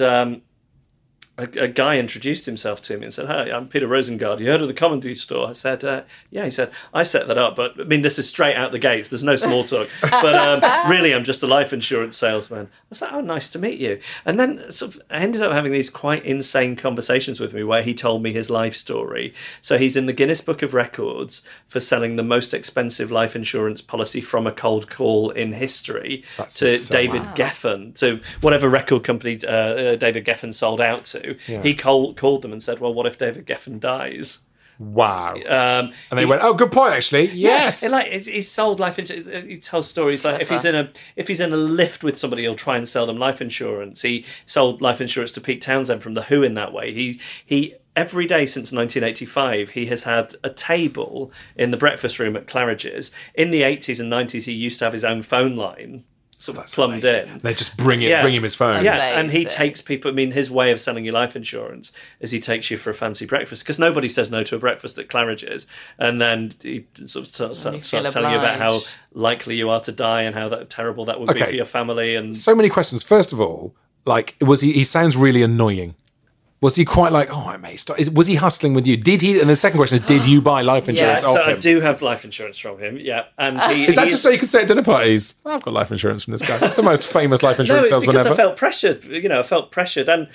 a guy introduced himself to me and said, "Hi, I'm Peter Rosengard. You heard of the Comedy Store?" I said, "Yeah." He said, "I set that up, but I mean, this is straight out the gates. There's no small talk. But really, I'm just a life insurance salesman." I was like, "Oh, nice to meet you." And then sort of, I ended up having these quite insane conversations with me where he told me his life story. So he's in the Guinness Book of Records for selling the most expensive life insurance policy from a cold call in history to so David Geffen, to whatever record company David Geffen sold out to. He called them and said, "Well, what if David Geffen dies?" Wow. And they went, "Oh, good point, actually. Yes." Yeah, like he's sold life insurance. He tells stories like if he's in a lift with somebody, he'll try and sell them life insurance. He sold life insurance to Pete Townsend from The Who in that way. He every day since 1985, he has had a table in the breakfast room at Claridge's. In the 80s and 90s, he used to have his own phone line. Sort of plumbed in. They just bring him his phone. Yeah, and he Amazing. takes people. I mean, his way of selling you life insurance is he takes you for a fancy breakfast because nobody says no to a breakfast at Claridge's, and then he sort of starts feel telling you about how obliged. likely you are to die and how terrible that would be Okay. for your family. And So many questions. First of all, like, was he sounds really annoying. Was he quite like, "Oh, mate, stop." Was he hustling with you? Did he? And the second question is, did you buy life insurance so off I him? do have life insurance from him. Yeah, and Is that just so you can say at dinner parties, "I've got life insurance from this guy, the most famous life No, insurance it's salesman because ever"? I felt pressured. I felt pressured, and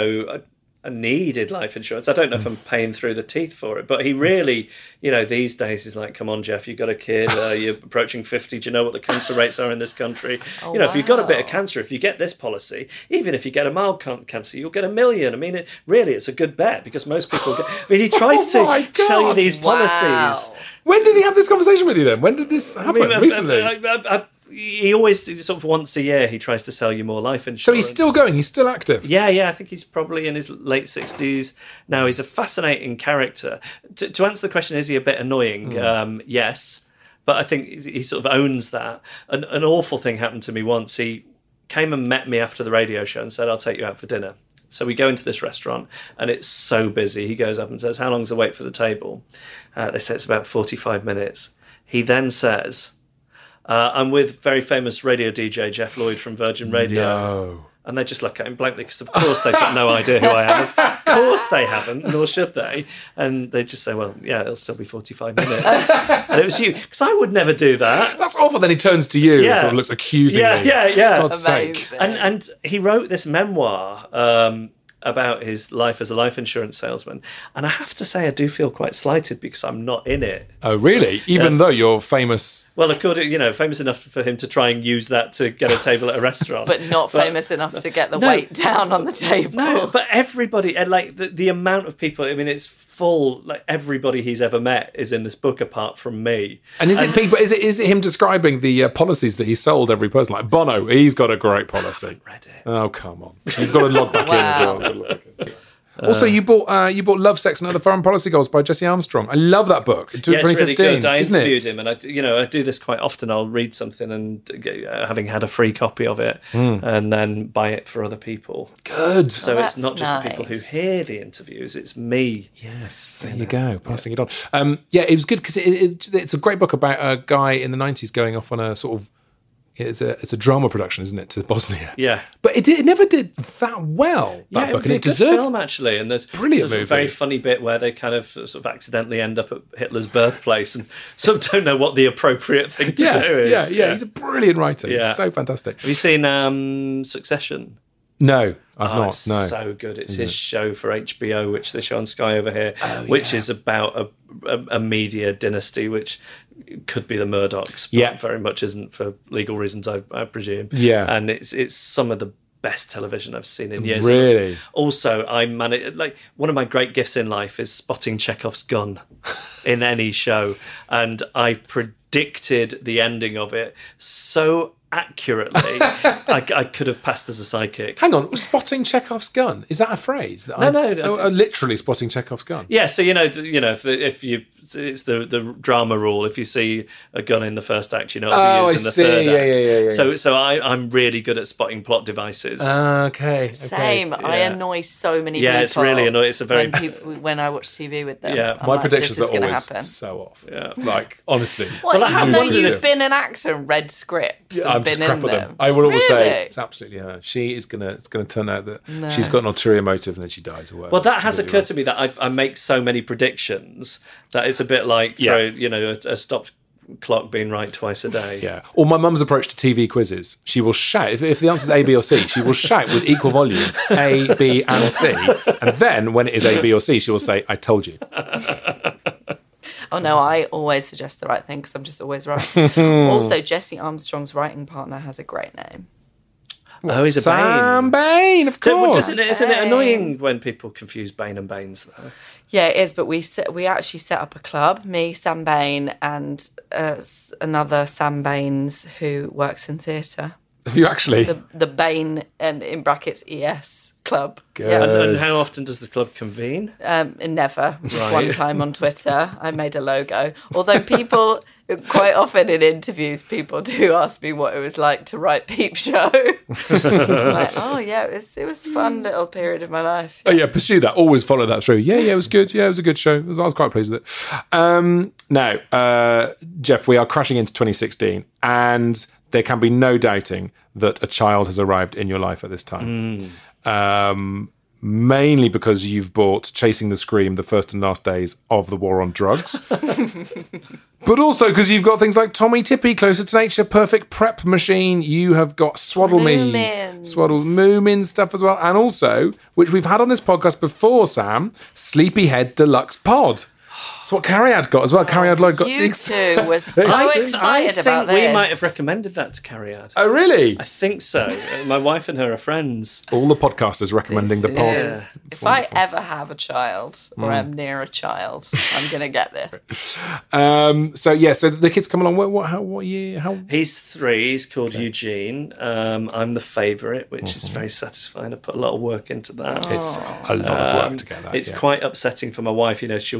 I needed life insurance. I don't know if I'm paying through the teeth for it, but he really, these days is like, "Come on, Jeff, you've got a kid. You're approaching 50. Do you know what the cancer rates are in this country? If you've got a bit of cancer, if you get this policy, even if you get a mild cancer, you'll get $1 million. I mean, it's a good bet because most people get." I mean, he tries my to sell you God. these Wow. policies. When did he have this conversation with you then? When did this happen? Recently? He always sort of once a year he tries to sell you more life insurance. So he's still going. He's still active. Yeah, I think he's probably in his late 60s now. He's a fascinating character. To answer the question, is he a bit annoying? Yes, but I think he sort of owns that. An awful thing happened to me once. He came and met me after the radio show and said, "I'll take you out for dinner." So we go into this restaurant and it's so busy. He goes up and says, "How long's the wait for the table?" They say it's about 45 minutes. he then says, I'm with very famous radio DJ Jeff Lloyd from Virgin Radio. No. And they just look at him blankly because, of course, they've got no idea who I am. Of course they haven't, nor should they. And they just say, well, yeah, it'll still be 45 minutes. And it was you. Because I would never do that. That's awful. Then he turns to you and sort of looks accusingly. Yeah. God's sake. And he wrote this memoir about his life as a life insurance salesman. And I have to say, I do feel quite slighted because I'm not in it. Oh, really? Even though you're famous... Well, according, famous enough for him to try and use that to get a table at a restaurant. But not famous enough to get the weight down on the table. No, but everybody, and like the amount of people, I mean, it's full, like everybody he's ever met is in this book apart from me. And is it him describing the policies that he sold every person? Like Bono, he's got a great policy. I haven't read it. Oh, come on. You've got to log back in as well. Also, you bought Love, Sex and Other Foreign Policy Goals by Jesse Armstrong. I love that book. It's 2015, really good. I isn't interviewed it? him, and I do this quite often. I'll read something and having had a free copy of it, and then buy it for other people. Good. So it's not that's just the people who nice. hear the interviews; it's me. Yes, there you go, passing it on. It was good because it's a great book about a guy in the 90s going off on a sort of, it's a drama production, isn't it, to Bosnia? Yeah. But it never did that well, that book, and it good deserved... film, actually. And there's Brilliant sort of movie. a very funny bit where they kind of sort of accidentally end up at Hitler's birthplace and sort of don't know what the appropriate thing to do is. Yeah, he's a brilliant writer. Yeah. He's so fantastic. Have you seen Succession? No, I've not. It's No. so good. It's his show for HBO, which they show on Sky over here, which is about a media dynasty, which could be the Murdochs, but very much isn't for legal reasons, I presume. Yeah. And it's some of the best television I've seen in years. Really? Also, I manage, like, one of my great gifts in life is spotting Chekhov's gun in any show, and I predicted the ending of it so accurately, I could have passed as a psychic. Hang on, spotting Chekhov's gun, is that a phrase? No. Literally spotting Chekhov's gun. Yeah, so if you, it's the drama rule. If you see a gun in the first act, you know it'll be used in the third act. Yeah. So I'm really good at spotting plot devices. Okay. Same. I annoy so many people. Yeah, it's really annoying. It's a very when I watch TV with them. Yeah. I'm My like, predictions this are is gonna always happen. so off. Yeah. Like, honestly. What, I have even though wondered you've if- been an actor and read scripts and I'm been just crap in at them. them. I will always say Really? it's absolutely her. She is it's gonna turn out that she's got an ulterior motive and then she dies or whatever. Well, that has occurred to me that I make so many predictions that it's a bit like a stopped clock being right twice a day. Yeah. Or my mum's approach to TV quizzes. She will shout, if the answer is A, B or C, she will shout with equal volume, A, B and C. And then when it is A, B or C, she will say, I told you. Oh no, I always suggest the right thing because I'm just always right. Also, Jesse Armstrong's writing partner has a great name. Oh, he's a Sam Bain. Bain, of course. Isn't it annoying when people confuse Bain and Baines, though? Yeah, it is, but we actually set up a club, me, Sam Bain, and another Sam Baines who works in theatre. Have you actually? The Bain, and in brackets, ES club. Good. Yeah. And how often does the club convene? Never. Just Right. one time on Twitter, I made a logo. Although people, quite often in interviews, people do ask me what it was like to write Peep Show. I'm like, oh yeah, it was a fun little period of my life. Oh yeah, pursue that. Always follow that through. Yeah, it was good. Yeah, it was a good show. I was quite pleased with it. Now, Jeff, we are crashing into 2016, and there can be no doubting that a child has arrived in your life at this time. Mainly because you've bought Chasing the Scream, The First and Last Days of the War on Drugs. But also because you've got things like Tommy Tippy, Closer to Nature, Perfect Prep Machine. You have got Swaddle Me, Moomin stuff as well. And also, which we've had on this podcast before, Sam, Sleepyhead Deluxe Pod. That's what Cariad got as well. Cariad Lloyd got... You two were so I excited think about this. we might have recommended that to Cariad. Oh, really? I think so. My wife and her are friends. All the podcasters recommending the pod. Yeah. If I ever have a child or am near a child, I'm going to get this. So the kids come along. What year? How? He's 3. He's called Eugene. I'm the favourite, which is very satisfying. I put a lot of work into that. It's a lot of work to get that. It's quite upsetting for my wife. She'll go in and wake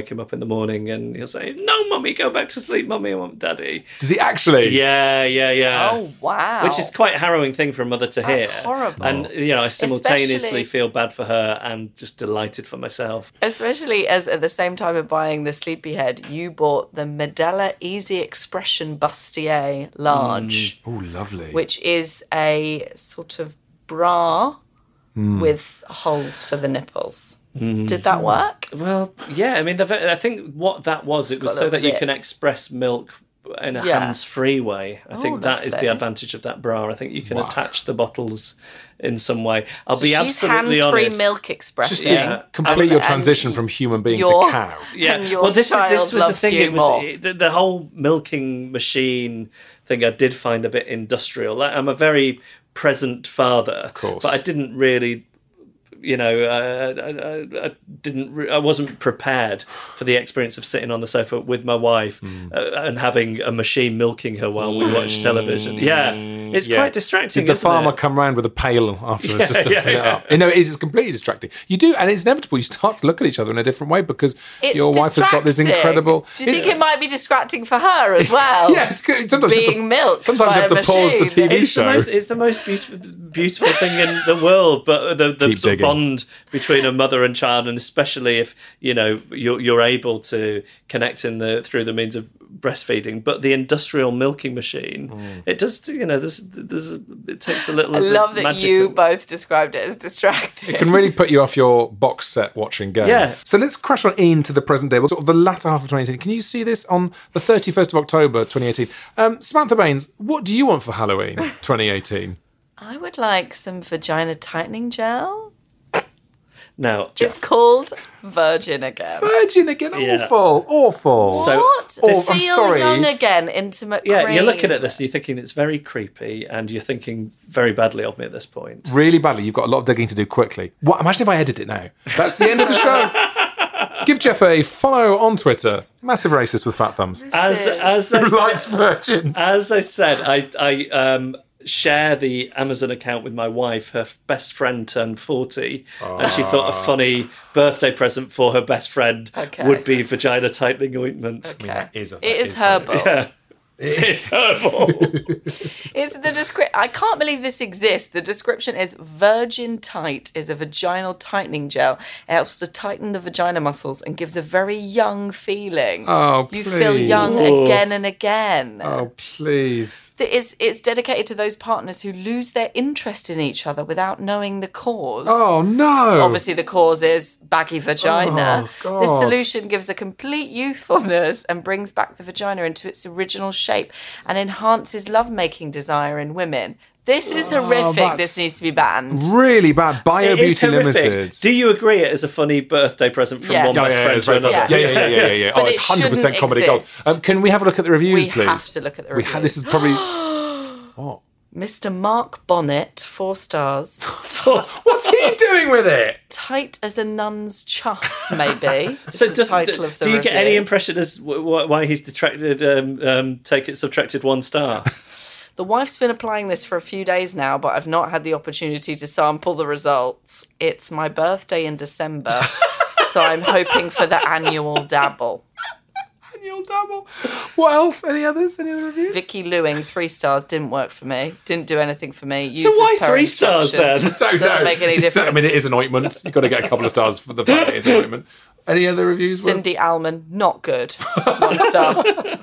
wake him up in the morning and he'll say, "No, mummy, go back to sleep, mummy, I want daddy." Does he actually? Yeah. Oh, wow. Which is quite a harrowing thing for a mother to hear. That's horrible. And, I simultaneously Especially- feel bad for her and just delighted for myself. Especially as at the same time of buying the Sleepyhead, you bought the Medela Easy Expression Bustier Large, Oh, lovely. which is a sort of bra with holes for the nipples. Did that work? Well, yeah, I mean, I think what that was, it was got a so that you zip. can express milk in a Yeah. hands-free way. I think that is the lovely. advantage of that bra. I think you can attach the bottles in some way. I'll be She's absolutely hands-free honest. milk expressing. Just to complete your transition from human being to your- cow. Yeah, and your well, this child was the loves thing. you It more. was the whole milking machine thing. I did find a bit industrial. I'm a very present father, of course. but I didn't really. I wasn't prepared for the experience of sitting on the sofa with my wife and having a machine milking her while we watch television. Yeah, it's quite distracting. Did the isn't farmer it? come round with a pail afterwards just to Yeah, fill it yeah. up? It is completely distracting. You do, and it's inevitable. You start to look at each other in a different way because It's your wife has got this distracting. incredible. Do you think it might be distracting for her as well? Yeah, it's good. Sometimes you have to- being milked. Sometimes you by have to a pause the machine. TV It's show. it's the most beautiful thing in the world, but the Keep sort of digging. bond between a mother and child, and especially if you're able to connect through the means of breastfeeding. But the industrial milking machine, it does. It takes a little. I of the love that magic you of- both described it as distracting. It can really put you off your box set watching game. Yeah. So let's crash on into the present day, sort of the latter half of 2018. Can you see this on the 31st of October, 2018? Samantha Baines, what do you want for Halloween 2018? I would like some vagina tightening gel. Now, It's Jeff. called Virgin again. Virgin again, Yeah. awful. So- What? Oh, I'm Feel sorry. young again, intimate Yeah, cream. you're looking at this and you're thinking it's very creepy, and you're thinking very badly of me at this point. Really badly. You've got a lot of digging to do quickly. What? Imagine if I edit it now. That's the end of the show. Give Jeff a follow on Twitter. Massive racist with fat thumbs. As I Who said, likes virgins? As I said, I share the Amazon account with my wife. Her best friend turned 40, and she thought a funny birthday present for her best friend Okay. would be vagina tightening ointment. That is It is herbal. Yeah. It's herbal. It's the I can't believe this exists. The description is Virgin Tight is a vaginal tightening gel. It helps to tighten the vagina muscles and gives a very young feeling. Oh, You feel please. young again and again. Oh, please. It's dedicated to those partners who lose their interest in each other without knowing the cause. Oh, no. Obviously, the cause is baggy vagina. Oh, This God. solution gives a complete youthfulness and brings back the vagina into its original shape and enhances lovemaking desire in women. This is horrific. that's- This needs to be banned. Really bad. Bio It is Beauty horrific. Limited. Do you agree it is a funny birthday present from Yeah. one Yeah, best friend it's to very another? funny. Yeah. But Oh, it's it 100% shouldn't comedy gold. exist. Can we have a look at the reviews, We please? have to look at the reviews. This is probably... What? Mr. Mark Bonnet, 4 stars. What's he doing with it? Tight as a nun's chuff, maybe. is So the title of the do you get any review. impression as why he's detracted? Subtracted 1 star. The wife's been applying this for a few days now, but I've not had the opportunity to sample the results. It's my birthday in December, so I'm hoping for the annual dabble. Annual double. What else? Any others? Any other reviews? Vicky Lewing, 3 stars, didn't work for me. Didn't do anything for me. Used So why as per 3 stars instructions. then? Don't Doesn't know. make any It's- difference. I mean, it is an ointment. You've got to get a couple of stars for the fact it is an ointment. Any other reviews? Cindy Alman, not good. 1 star.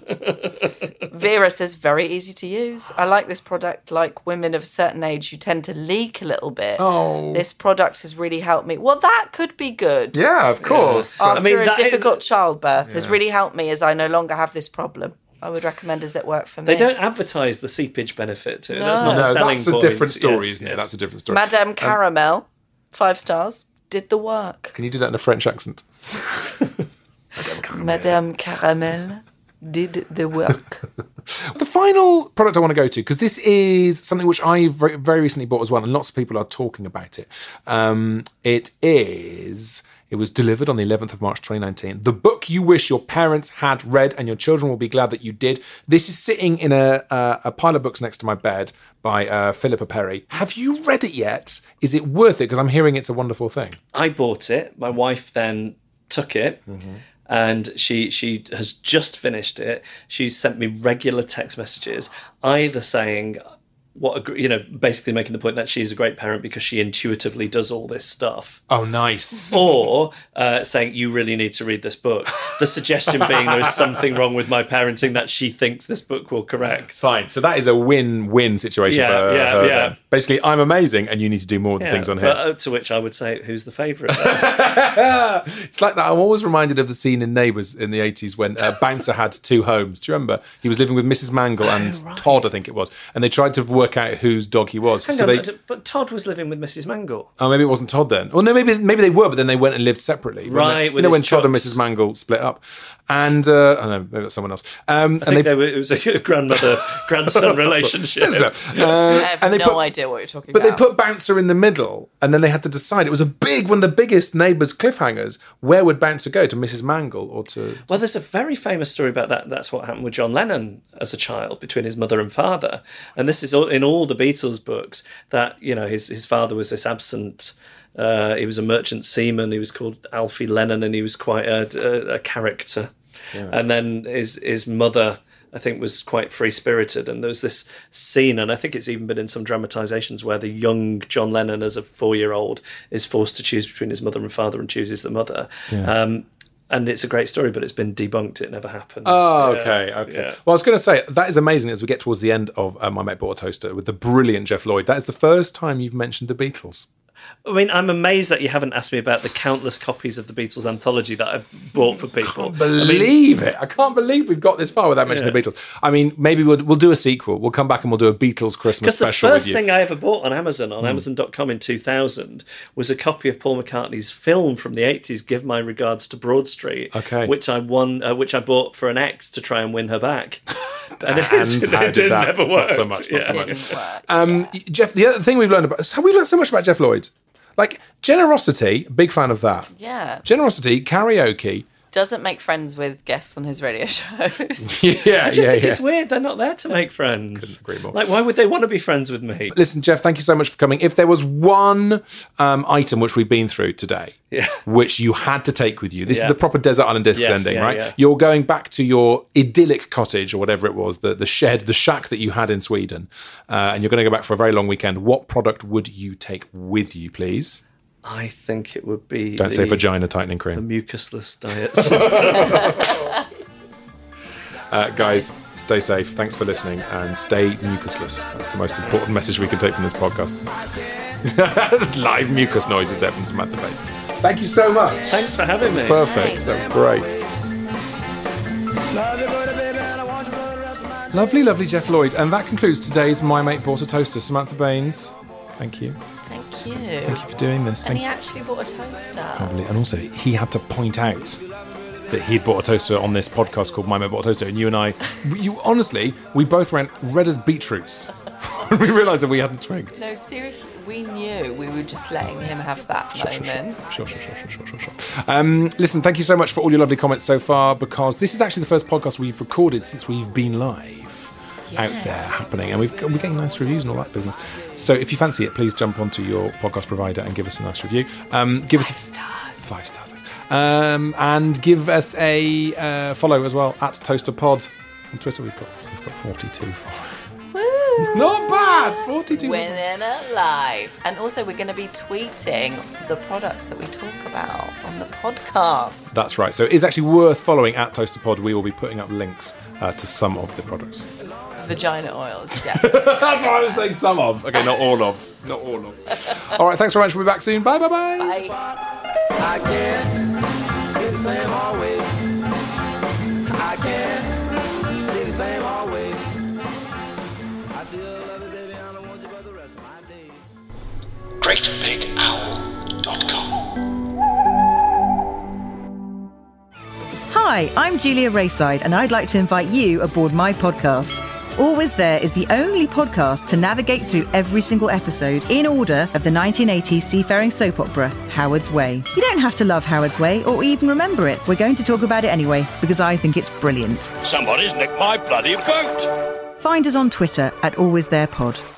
Vera says, very easy to use. I like this product. Like women of a certain age, you tend to leak a little bit. Oh. This product has really helped me. Well, that could be good. Yeah, of course. After I mean, a that is- difficult childbirth has really helped me as I no longer have this problem. I would recommend as it work for me. They don't advertise the seepage benefit to it. That's not No. a No, selling that's a point. different story, Yes, isn't it? yes. That's a different story. Madame Caramel, 5 stars, did the work. Can you do that in a French accent? Madame Caramel did the work. The final product I want to go to, because this is something which I very, very recently bought as well, and lots of people are talking about it. It was delivered on the 11th of March 2019. The book you wish your parents had read, and your children will be glad that you did. This is sitting in a pile of books next to my bed by Philippa Perry. Have you read it yet? Is it worth it? Because I'm hearing it's a wonderful thing. I bought it. My wife then took it. and she has just finished it. She's sent me regular text messages, either saying basically making the point that she's a great parent because she intuitively does all this stuff. Oh, nice. Or saying, you really need to read this book. The suggestion being there is something wrong with my parenting that she thinks this book will correct. Fine. So that is a win-win situation for her. Then. Basically, I'm amazing and you need to do more of the things on here. But, to which I would say, who's the favourite? It's like that. I'm always reminded of the scene in Neighbours in the 80s when Bouncer had 2 homes. Do you remember? He was living with Mrs. Mangle and Todd, I think it was. And they tried to work out whose dog he was. But Todd was living with Mrs. Mangle. Oh, maybe it wasn't Todd then. Well, no, maybe they were, but then they went and lived separately. Right. When Todd and Mrs. Mangle split up. And, I don't know, maybe that's someone else. I think it was a grandmother-grandson relationship. I have no idea what you're talking about. But they put Bouncer in the middle, and then they had to decide. It was one of the biggest Neighbours cliffhangers. Where would Bouncer go, to Mrs. Mangle or to... Well, there's a very famous story about that. That's what happened with John Lennon as a child, between his mother and father. And this is in all the Beatles books, that, his father was this absent... he was a merchant seaman. He was called Alfie Lennon, and he was quite a character. Yeah. And then his mother, I think, was quite free-spirited. And there was this scene, and I think it's even been in some dramatisations, where the young John Lennon, as a 4-year-old, is forced to choose between his mother and father and chooses the mother. Yeah. And it's a great story, but it's been debunked. It never happened. Oh, okay. Yeah. Well, I was going to say, that is amazing as we get towards the end of My Mate Bought a Toaster with the brilliant Jeff Lloyd. That is the first time you've mentioned the Beatles. I mean, I'm amazed that you haven't asked me about the countless copies of the Beatles anthology that I've bought for people. I can't believe it. I can't believe we've got this far without mentioning the Beatles. I mean, maybe we'll do a sequel. We'll come back and we'll do a Beatles Christmas special with you. Because the first thing I ever bought on Amazon, Amazon.com in 2000, was a copy of Paul McCartney's film from the 80s, Give My Regards to Broad Street, which I bought for an ex to try and win her back. and it never work. Not so much. Jeff, the other thing we've learned so much about Jeff Lloyd. Like, generosity, big fan of that. Yeah. Generosity, karaoke. Doesn't make friends with guests on his radio shows. I just think it's weird. They're not there to make friends. Couldn't agree more. Like, why would they want to be friends with me? Listen, Jeff, thank you so much for coming. If there was one item which we've been through today, which you had to take with you, this is the proper Desert Island Discs ending, right? Yeah. You're going back to your idyllic cottage or whatever it was, the shed, the shack that you had in Sweden, and you're going to go back for a very long weekend. What product would you take with you, please? I think it would be... Don't say vagina tightening cream. The mucusless diet. Guys, stay safe. Thanks for listening, and stay mucusless. That's the most important message we can take from this podcast. Live mucus noises there from Samantha Bates. Thank you so much. Thanks for having me. Perfect. That was great. Lovely, lovely Jeff Lloyd. And that concludes today's My Mate Bought a Toaster. Samantha Baines, thank you. Thank you. Thank you for doing this. And he actually bought a toaster. Probably. And also, he had to point out that he'd bought a toaster on this podcast called My Mate Bought a Toaster. And you and I, honestly, we both went red as beetroots when we realised that we hadn't twigged. No, seriously, we knew. We were just letting him have that moment. Sure. Listen, thank you so much for all your lovely comments so far, because this is actually the first podcast we've recorded since we've been live. Out there happening, and we're getting nice reviews and all that business. So if you fancy it, please jump onto your podcast provider and give us a nice review. Give us 5 stars, and give us a follow as well at ToasterPod on Twitter. We've got 42 followers. Woo! Not bad. 42. Winning it live. And also, we're going to be tweeting the products that we talk about on the podcast. That's right. So it is actually worth following at ToasterPod. We will be putting up links to some of the products. Vagina oils, definitely. That's what I was saying, some of. Okay, not all of. Not all of. All right, thanks very much. We'll be back soon. Bye. Bye. I can't be the same always. I can't be the same always. I still love you, baby. I don't want you for the rest of my days. GreatBigOwl.com. Hi, I'm Julia Rayside, and I'd like to invite you aboard my podcast. Always There is the only podcast to navigate through every single episode in order of the 1980s seafaring soap opera, Howard's Way. You don't have to love Howard's Way or even remember it. We're going to talk about it anyway, because I think it's brilliant. Somebody's nicked my bloody coat. Find us on Twitter at AlwaysTherePod.